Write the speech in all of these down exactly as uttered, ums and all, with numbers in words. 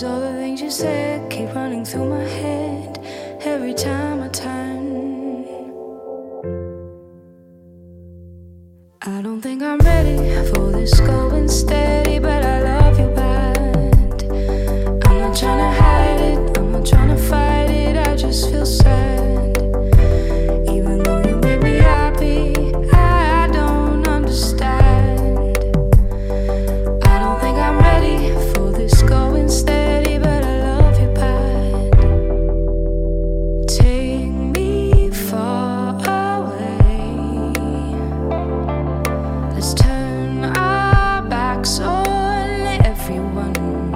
'Cause all the things you said keep running through my head every time I turn. I don't think I'm ready for this going steady, but I love you bad. I'm not trying to hide it, I'm not trying to fight it, I just feel sad. Even though you make me happy, I don't understand. I don't think I'm ready for this going steady, but I love you bad. Take me far away. Let's turn our backs on everyone.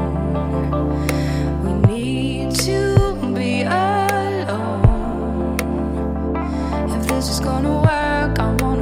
We need to be alone. If this is gonna work, I want